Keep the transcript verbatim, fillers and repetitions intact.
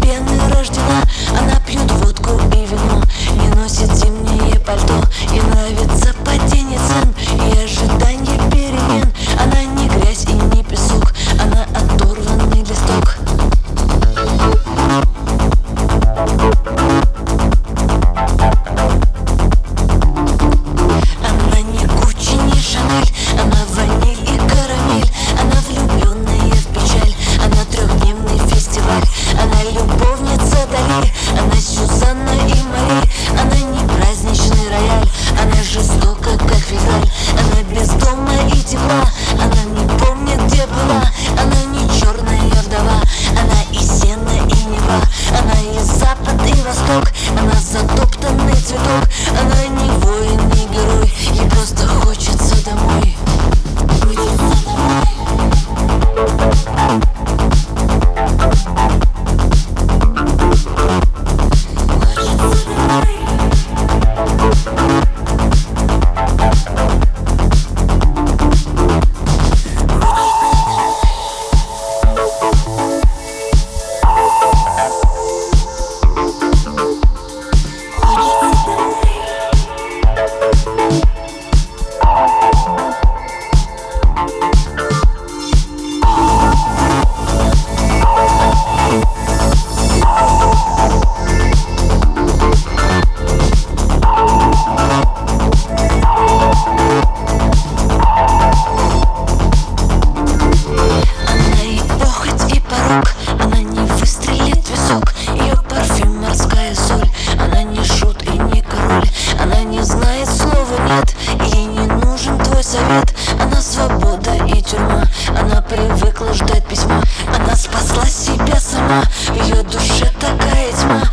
пены рождена. Она пьет водку и вино, не носит зимнее пальто. Ей нравится падение цен и ожидание перемен. Она не грязь и не песок, она оторванный листок. Она не Гуччи, не Шанель, она ваниль и карамель. Она влюбленная в печаль, она трехдневный фестиваль. Она любовница Дали, она Сюзанна и Мари. Она не праздничный рояль, она жестока, как февраль. Она без дома и тепла, она не помнит, где была. Она не черная вдова, она и сено, и неба. Она и запад, и восток, она затоптанный цветок. Она не воин, не герой, ей просто хочется домой. Хочется домой. Она не выстрелит в висок, ее парфюм морская соль. Она не шут и не король, она не знает слова нет, ей не нужен твой совет. Она свобода и тюрьма, она привыкла ждать письма. Она спасла себя сама, в ее душе такая тьма.